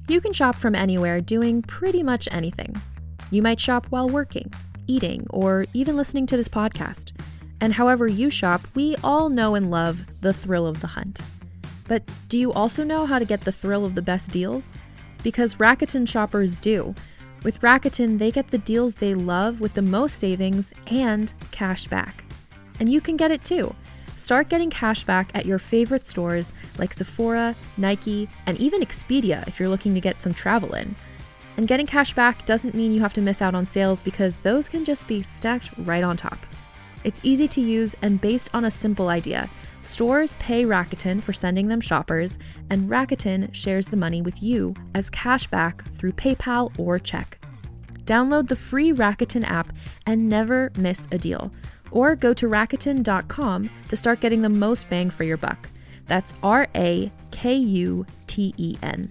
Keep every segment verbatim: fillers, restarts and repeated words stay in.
You can shop from anywhere doing pretty much anything. You might shop while working, eating, or even listening to this podcast. And however you shop, we all know and love the thrill of the hunt. But do you also know how to get the thrill of the best deals? Because Rakuten shoppers do. With Rakuten, they get the deals they love with the most savings and cash back. And you can get it too. Start getting cash back at your favorite stores like Sephora, Nike, and even Expedia if you're looking to get some travel in. And getting cash back doesn't mean you have to miss out on sales because those can just be stacked right on top. It's easy to use and based on a simple idea. Stores pay Rakuten for sending them shoppers, and Rakuten shares the money with you as cash back through PayPal or check. Download the free Rakuten app and never miss a deal. Or go to Rakuten dot com to start getting the most bang for your buck. That's R A K U T E N.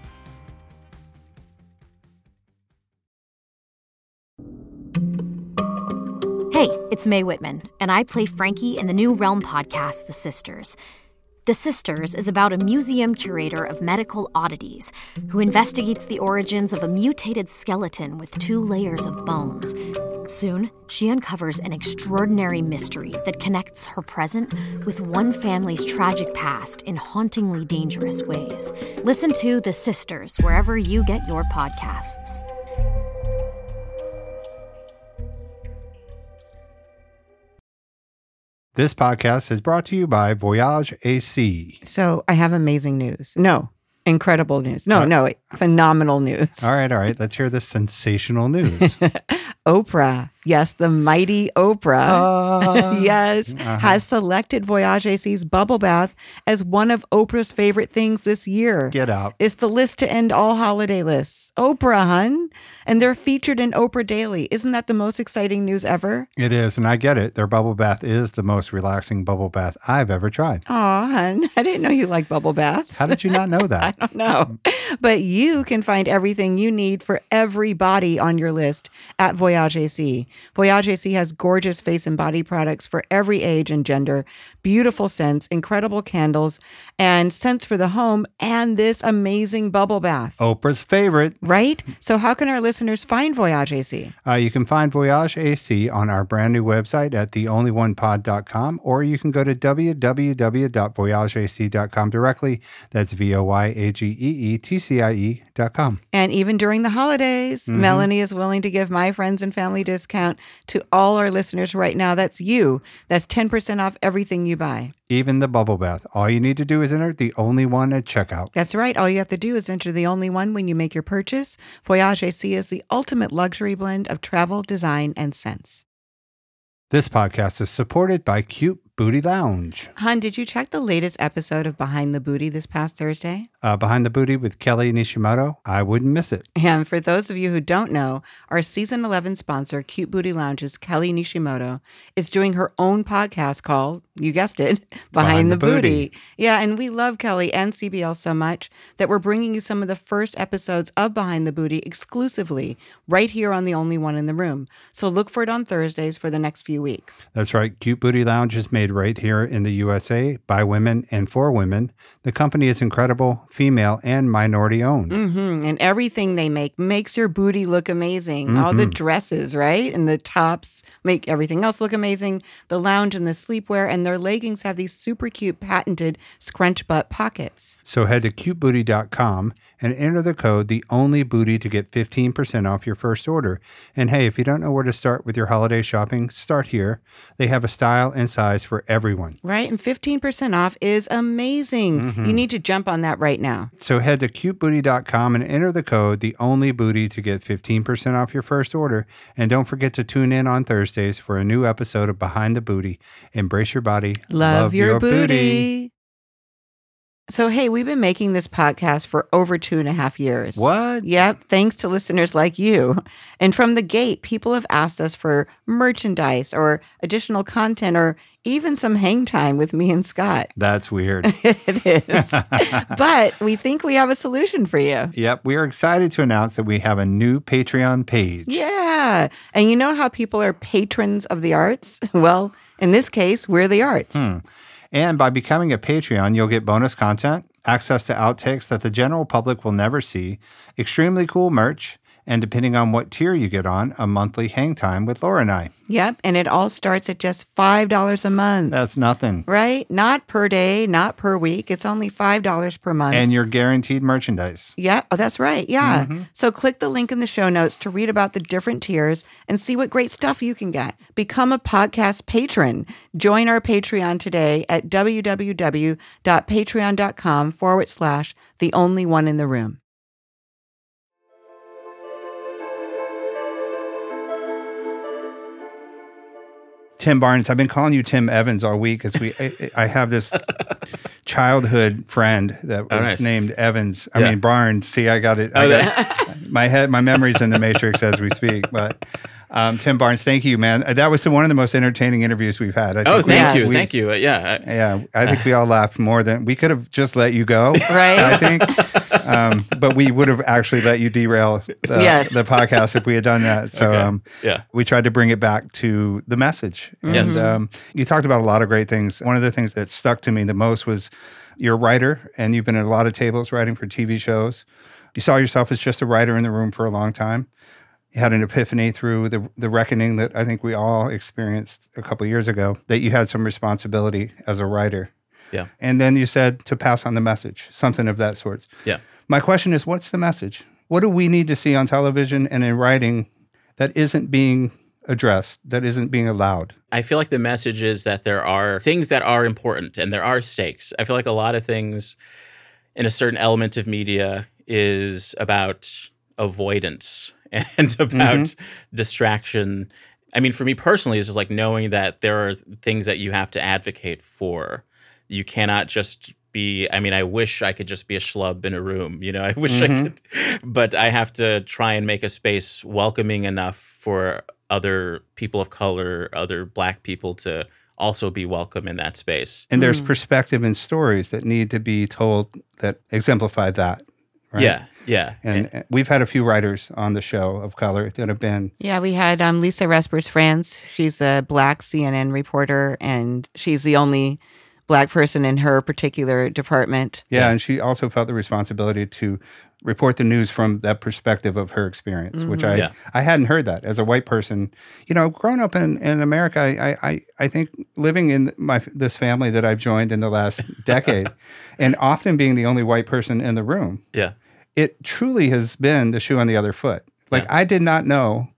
Hey, it's Mae Whitman, and I play Frankie in the new Realm podcast, The Sisters. The Sisters is about a museum curator of medical oddities who investigates the origins of a mutated skeleton with two layers of bones. Soon, she uncovers an extraordinary mystery that connects her present with one family's tragic past in hauntingly dangerous ways. Listen to The Sisters wherever you get your podcasts. This podcast is brought to you by Voyage A C. So I have amazing news. No, incredible news. No, uh, no, phenomenal news. All right, all right. Let's hear the sensational news. Oprah, yes, the mighty Oprah, uh, yes, uh-huh. has selected Voyage A C's bubble bath as one of Oprah's favorite things this year. Get out. It's the list to end all holiday lists. Oprah, hun. And they're featured in Oprah Daily. Isn't that the most exciting news ever? It is, and I get it. Their bubble bath is the most relaxing bubble bath I've ever tried. Aw, hun, I didn't know you like bubble baths. How did you not know that? I don't know. But you can find everything you need for every body on your list at Voyage A C. Voyage A C has gorgeous face and body products for every age and gender, beautiful scents, incredible candles, and scents for the home, and this amazing bubble bath. Oprah's favorite. Right? So how can our listeners find Voyage A C? Uh, you can find Voyage A C on our brand new website at the only one pod dot com, or you can go to w w w dot voyage a c dot com directly. That's V O Y A G E E T C I E dot com. And even during the holidays, mm-hmm. Melanie is willing to give my friends and family discount to all our listeners right now. That's you. That's ten percent off everything you buy. Even the bubble bath. All you need to do is enter the only one at checkout. That's right. All you have to do is enter the only one when you make your purchase. Voyage A C is the ultimate luxury blend of travel, design, and scents. This podcast is supported by Cute Booty Lounge. Hun, did you check the latest episode of Behind the Booty this past Thursday? Uh, Behind the Booty with Kelly Nishimoto. I wouldn't miss it. And for those of you who don't know, our season eleven sponsor, Cute Booty Lounge's Kelly Nishimoto, is doing her own podcast called, you guessed it, Behind, Behind the, the Booty. Booty. Yeah, and we love Kelly and C B L so much that we're bringing you some of the first episodes of Behind the Booty exclusively right here on The Only One in the Room. So look for it on Thursdays for the next few weeks. That's right. Cute Booty Lounge is made right here in the U S A by women and for women. The company is incredible, female, and minority owned. Mm-hmm. And everything they make makes your booty look amazing. Mm-hmm. All the dresses, right? And the tops make everything else look amazing. The lounge and the sleepwear and their leggings have these super cute patented scrunch butt pockets. So head to cute booty dot com and enter the code The Only Booty to get fifteen percent off your first order. And hey, if you don't know where to start with your holiday shopping, start here. They have a style and size for everyone. Right, and fifteen percent off is amazing. Mm-hmm. You need to jump on that right now. So head to cute booty dot com and enter the code The Only Booty to get fifteen percent off your first order. And don't forget to tune in on Thursdays for a new episode of Behind the Booty. Embrace your body. Love, Love your, your booty. booty. So, hey, we've been making this podcast for over two and a half years. What? Yep, thanks to listeners like you. And from the gate, people have asked us for merchandise or additional content or even some hang time with me and Scott. That's weird. It is. But we think we have a solution for you. Yep, we are excited to announce that we have a new Patreon page. Yeah. And you know how people are patrons of the arts? Well, in this case, we're the arts. Hmm. And by becoming a Patreon, you'll get bonus content, access to outtakes that the general public will never see, extremely cool merch, and depending on what tier you get on, a monthly hang time with Laura and I. Yep, and it all starts at just five dollars a month. That's nothing. Right? Not per day, not per week. It's only five dollars per month. And you're guaranteed merchandise. Yeah, oh, that's right. Yeah. Mm-hmm. So click the link in the show notes to read about the different tiers and see what great stuff you can get. Become a podcast patron. Join our Patreon today at www.patreon.com forward slash the only one in the room. Tim Barnes. I've been calling you Tim Evans all week because we. I, I have this childhood friend that was oh, nice. named Evans. I yeah. mean Barnes. See, I got it. I oh, got that. my head. My memory's in the Matrix as we speak. But um, Tim Barnes, thank you, man. That was one of the most entertaining interviews we've had. I oh, think thank we, you, we, thank you. Uh, yeah, I, yeah. I think we all laughed more than we could have just let you go. Right. I think, um, but we would have actually let you derail the, yes. the podcast if we had done that. So, okay. um, yeah, we tried to bring it back to the message. Yes. And um, you talked about a lot of great things. One of the things that stuck to me the most was you're a writer, and you've been at a lot of tables writing for T V shows. You saw yourself as just a writer in the room for a long time. You had an epiphany through the the reckoning that I think we all experienced a couple of years ago, that you had some responsibility as a writer. Yeah. And then you said to pass on the message, something of that sort. Yeah. My question is, what's the message? What do we need to see on television and in writing that isn't being addressed, that isn't being allowed? I feel like the message is that there are things that are important and there are stakes. I feel like a lot of things in a certain element of media is about avoidance and about mm-hmm. distraction. I mean, for me personally, it's just like knowing that there are things that you have to advocate for. You cannot just be, I mean, I wish I could just be a schlub in a room, you know, I wish mm-hmm. I could, but I have to try and make a space welcoming enough for other people of color, other Black people to also be welcome in that space. And there's mm. perspective and stories that need to be told that exemplify that. Right? Yeah, yeah. And, and we've had a few writers on the show of color that have been. Yeah, we had um, Lisa Respers France. She's a Black C N N reporter, and she's the only Black person in her particular department. Yeah, yeah. And she also felt the responsibility to report the news from that perspective of her experience, mm-hmm. which I yeah. I hadn't heard that as a white person. You know, growing up in, in America, I, I I think living in my this family that I've joined in the last decade, and often being the only white person in the room. Yeah, it truly has been the shoe on the other foot. Like yeah. I did not know.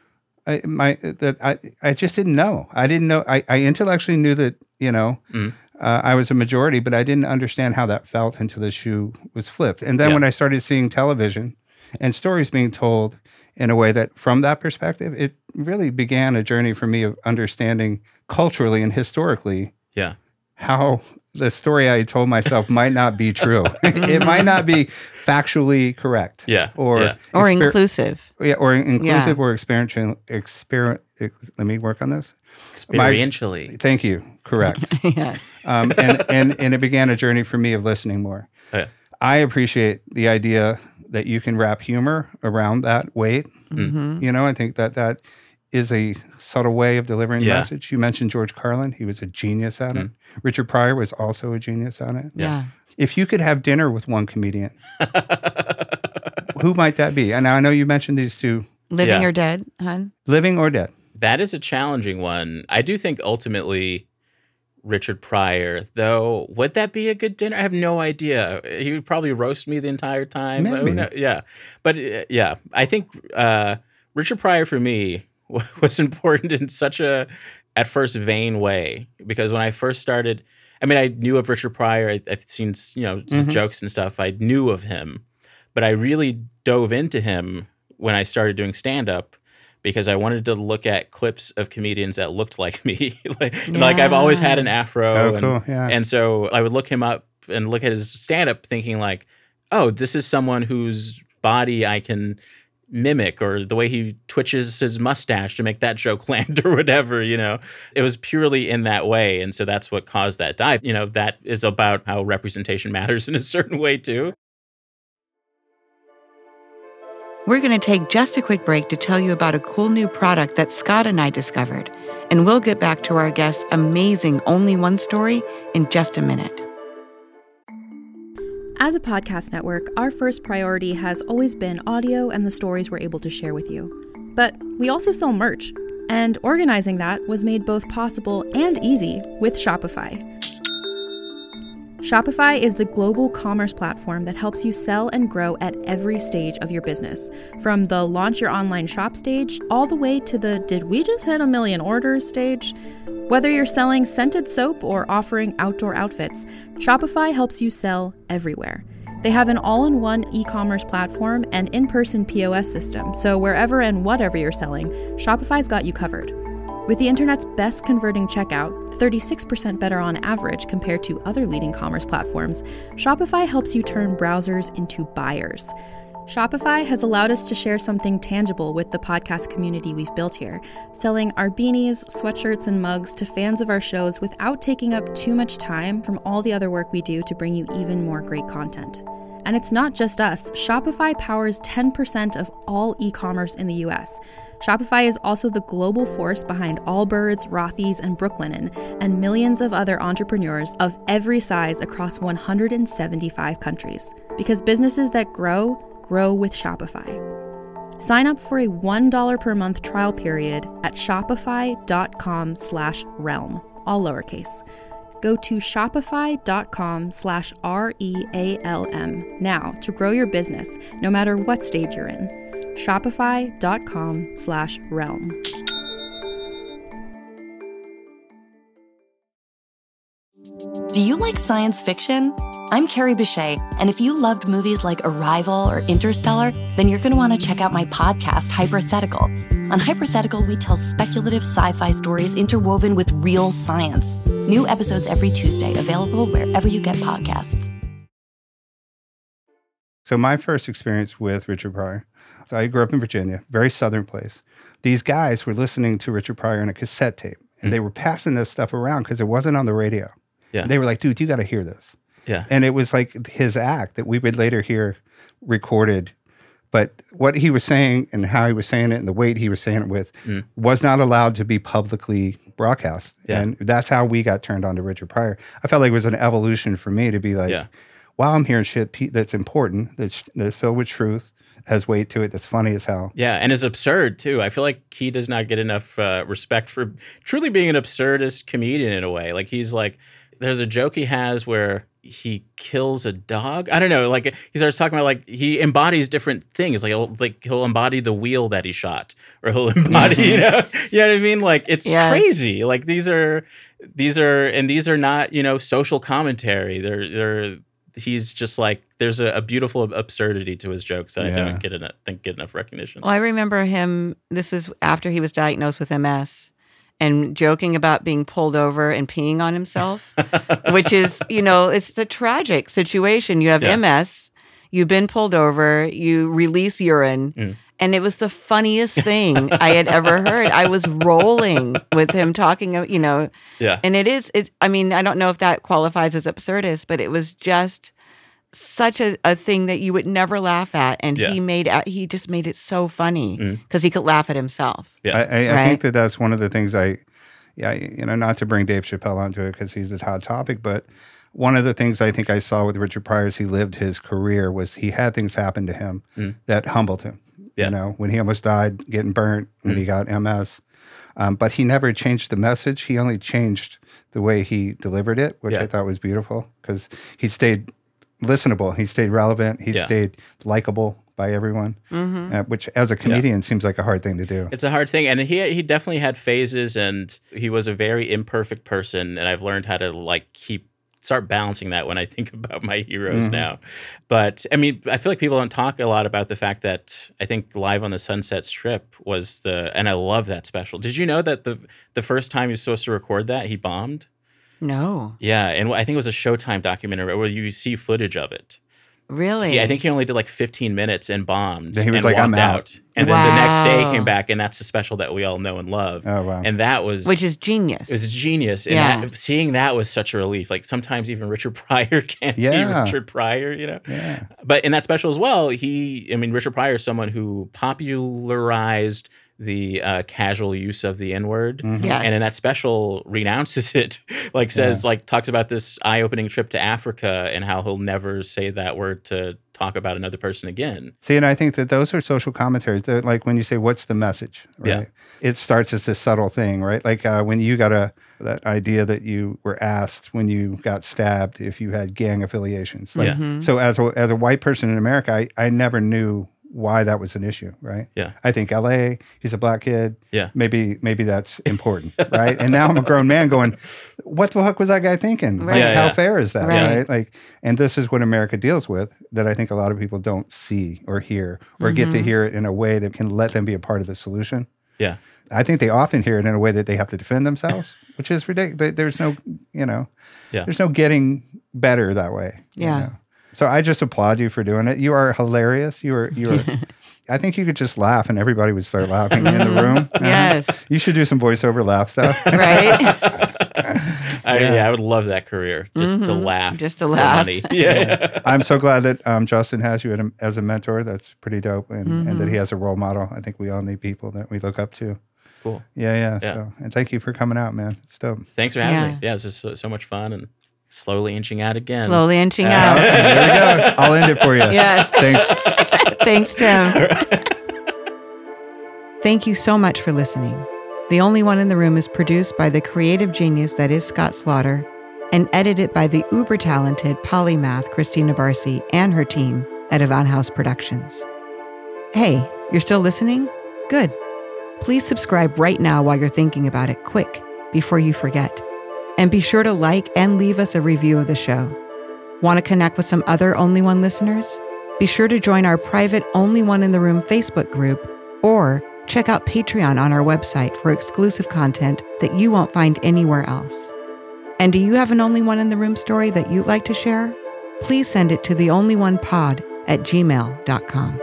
I my that I I just didn't know. I didn't know. I, I intellectually knew that you know. Mm. Uh, I was a majority, but I didn't understand how that felt until the shoe was flipped. And then yeah. when I started seeing television and stories being told in a way that, from that perspective, it really began a journey for me of understanding culturally and historically yeah. how the story I told myself might not be true. It might not be factually correct. Yeah. Or yeah. or exper- inclusive. Yeah, or inclusive yeah. or experiential. Exper- ex- let me work on this. Experientially. My, thank you. Correct. yeah. Um, and, and, and it began a journey for me of listening more. Oh, yeah. I appreciate the idea that you can wrap humor around that weight. Mm-hmm. You know, I think that that is a subtle way of delivering yeah. the message. You mentioned George Carlin. He was a genius at mm-hmm. it. Richard Pryor was also a genius at it. Yeah. If you could have dinner with one comedian, who might that be? And I know you mentioned these two. Living yeah. or dead, hon? Living or dead. That is a challenging one. I do think ultimately Richard Pryor, though, would that be a good dinner? I have no idea. He would probably roast me the entire time. Maybe. Yeah. But uh, yeah, I think uh, Richard Pryor for me was important in such a, at first, vain way. Because when I first started, I mean, I knew of Richard Pryor. I, I've seen, you know, just mm-hmm. jokes and stuff. I knew of him. But I really dove into him when I started doing stand-up, because I wanted to look at clips of comedians that looked like me. like, yeah. like I've always had an afro. Oh, and, cool. Yeah. and so I would look him up and look at his stand-up thinking like, oh, this is someone whose body I can mimic, or the way he twitches his mustache to make that joke land or whatever, you know. It was purely in that way. And so that's what caused that dive. You know, that is about how representation matters in a certain way too. We're going to take just a quick break to tell you about a cool new product that Scott and I discovered, and we'll get back to our guest's amazing Only One story in just a minute. As a podcast network, our first priority has always been audio and the stories we're able to share with you. But we also sell merch, and organizing that was made both possible and easy with Shopify. Shopify is the global commerce platform that helps you sell and grow at every stage of your business, from the launch your online shop stage all the way to the did we just hit a million orders stage. Whether you're selling scented soap or offering outdoor outfits, Shopify helps you sell everywhere. They have an all-in-one e-commerce platform and in-person P O S system, so wherever and whatever you're selling, Shopify's got you covered. With the internet's best converting checkout, thirty-six percent better on average compared to other leading commerce platforms, Shopify helps you turn browsers into buyers. Shopify has allowed us to share something tangible with the podcast community we've built here, selling our beanies, sweatshirts, and mugs to fans of our shows without taking up too much time from all the other work we do to bring you even more great content. And it's not just us. Shopify powers ten percent of all e-commerce in the U S. Shopify is also the global force behind Allbirds, Rothy's, and Brooklinen, and millions of other entrepreneurs of every size across one hundred seventy-five countries. Because businesses that grow, grow with Shopify. Sign up for a one dollar per month trial period at shopify.com slash realm, all lowercase. Go to shopify.com slash R-E-A-L-M now to grow your business, no matter what stage you're in. Shopify.com slash realm. Do you like science fiction? I'm Carrie Bechet, and if you loved movies like Arrival or Interstellar, then you're going to want to check out my podcast, Hypothetical. On Hypothetical, we tell speculative sci-fi stories interwoven with real science. New episodes every Tuesday, available wherever you get podcasts. So my first experience with Richard Pryor, so I grew up in Virginia, very southern place. These guys were listening to Richard Pryor on a cassette tape, and mm. they were passing this stuff around because it wasn't on the radio. Yeah. And they were like, dude, you got to hear this. Yeah. And it was like his act that we would later hear recorded. But what he was saying and how he was saying it and the weight he was saying it with mm. was not allowed to be publicly broadcast. Yeah. And that's how we got turned on to Richard Pryor. I felt like it was an evolution for me to be like, yeah. wow, I'm hearing shit that's important, that's, that's filled with truth, has weight to it, that's funny as hell. Yeah, and is absurd, too. I feel like he does not get enough uh, respect for truly being an absurdist comedian in a way. Like, he's like, there's a joke he has where he kills a dog. I don't know. Like he starts talking about like he embodies different things. Like he'll, like he'll embody the wheel that he shot, or he'll embody, you know, you know what I mean? Like it's yes. crazy. Like these are, these are, and these are not, you know, social commentary. They're, they're, he's just like, there's a, a beautiful absurdity to his jokes that yeah. I don't get enough, think get enough recognition. Well, I remember him, this is after he was diagnosed with M S. And joking about being pulled over and peeing on himself, which is, you know, it's the tragic situation. You have yeah. M S, you've been pulled over, you release urine, mm. and it was the funniest thing I had ever heard. I was rolling with him talking, you know, yeah. and it is, it. I mean, I don't know if that qualifies as absurdist, but it was just such a, a thing that you would never laugh at, and yeah. he made he just made it so funny because mm. he could laugh at himself. Yeah, I, I, right? I think that that's one of the things I, yeah, you know, not to bring Dave Chappelle onto it because he's the hot topic, but one of the things I think I saw with Richard Pryor as he lived his career was he had things happen to him mm. that humbled him. Yeah. You know, when he almost died, getting burnt, when mm. he got M S, um, but he never changed the message. He only changed the way he delivered it, which yeah. I thought was beautiful because he stayed listenable. He stayed relevant. He yeah. stayed likable by everyone, mm-hmm. uh, which as a comedian yeah. seems like a hard thing to do. It's a hard thing. And he he definitely had phases, and he was a very imperfect person. And I've learned how to like keep, start balancing that when I think about my heroes mm-hmm. now. But I mean, I feel like people don't talk a lot about the fact that I think Live on the Sunset Strip was the, and I love that special. Did you know that the the first time he was supposed to record that, he bombed? No. Yeah, and I think it was a Showtime documentary where you see footage of it. Really? Yeah, I think he only did like fifteen minutes and bombed. Then he was and like, walked I'm out. out. And wow. then the next day he came back, and that's the special that we all know and love. Oh, wow. And that was... Which is genius. It was genius. And yeah. that, seeing that was such a relief. Like sometimes even Richard Pryor can't yeah. be Richard Pryor, you know? Yeah. But in that special as well, he... I mean, Richard Pryor is someone who popularized the uh, casual use of the N-word. Mhm. Yes. And in that special renounces it, like says, Yeah. like talks about this eye-opening trip to Africa and how he'll never say that word to talk about another person again. See, and I think that those are social commentaries. They're like when you say, what's the message, right? Yeah. It starts as this subtle thing, right? Like uh, when you got a, that idea that you were asked when you got stabbed if you had gang affiliations. Like, Yeah. Mhm. So as a, as a white person in America, I, I never knew why that was an issue, right? Yeah. I think L A, he's a black kid. Yeah. Maybe maybe that's important, right? And now I'm a grown man going, what the fuck was that guy thinking? Like, Right. Yeah, how yeah. fair is that, Right. right? Like, and this is what America deals with that I think a lot of people don't see or hear or get to Mhm. hear it in a way that can let them be a part of the solution. Yeah. I think they often hear it in a way that they have to defend themselves, which is ridiculous. There's no, you know, Yeah. there's no getting better that way. you Yeah. know? So I just applaud you for doing it. You are hilarious. You are, you are, I think you could just laugh and everybody would start laughing in the room. Yes. You should do some voiceover laugh stuff. Right? I, Yeah. yeah. I would love that career just to Mhm. laugh. Just to for laugh. money. Yeah. I'm so glad that um, Justin has you a- as a mentor. That's pretty dope. And, and Mm-hmm. that he has a role model. I think we all need people that we look up to. Cool. Yeah, yeah. Yeah. So, and thank you for coming out, man. It's dope. Thanks for having Yeah. me. Yeah, this is so, so much fun and slowly inching out again. Slowly inching Uh, out. There we go. I'll end it for you. Yes. Thanks. Thanks, Tim. Thank you so much for listening. The Only One in the Room is produced by the creative genius that is Scott Slaughter and edited by the uber-talented polymath Christina Barcy and her team at Avant House Productions. Hey, you're still listening? Good. Please subscribe right now while you're thinking about it, quick, before you forget. And be sure to like and leave us a review of the show. Want to connect with some other Only One listeners? Be sure to join our private Only One in the Room Facebook group or check out Patreon on our website for exclusive content that you won't find anywhere else. And do you have an Only One in the Room story that you'd like to share? Please send it to the only one pod at gmail dot com.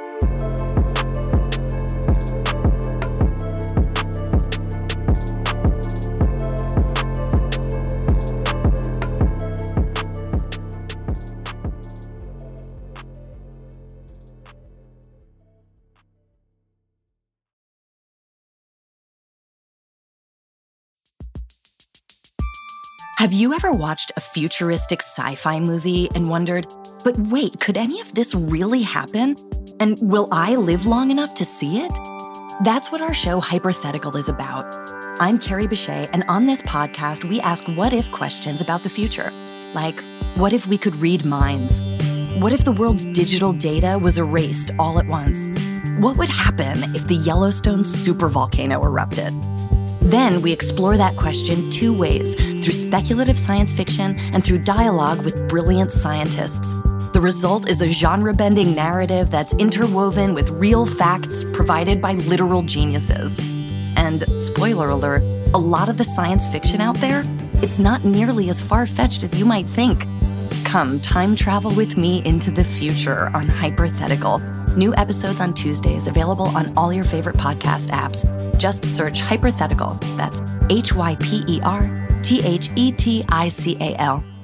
Have you ever watched a futuristic sci-fi movie and wondered, but wait, could any of this really happen? And will I live long enough to see it? That's what our show Hypothetical is about. I'm Carrie Bechet, and on this podcast, we ask what-if questions about the future. Like, what if we could read minds? What if the world's digital data was erased all at once? What would happen if the Yellowstone supervolcano erupted? Then we explore that question two ways, through speculative science fiction and through dialogue with brilliant scientists. The result is a genre-bending narrative that's interwoven with real facts provided by literal geniuses. And, spoiler alert, a lot of the science fiction out there, it's not nearly as far-fetched as you might think. Come time travel with me into the future on Hypothetical. New episodes on Tuesdays, available on all your favorite podcast apps. Just search Hypothetical. That's H Y P E R T H E T I C A L.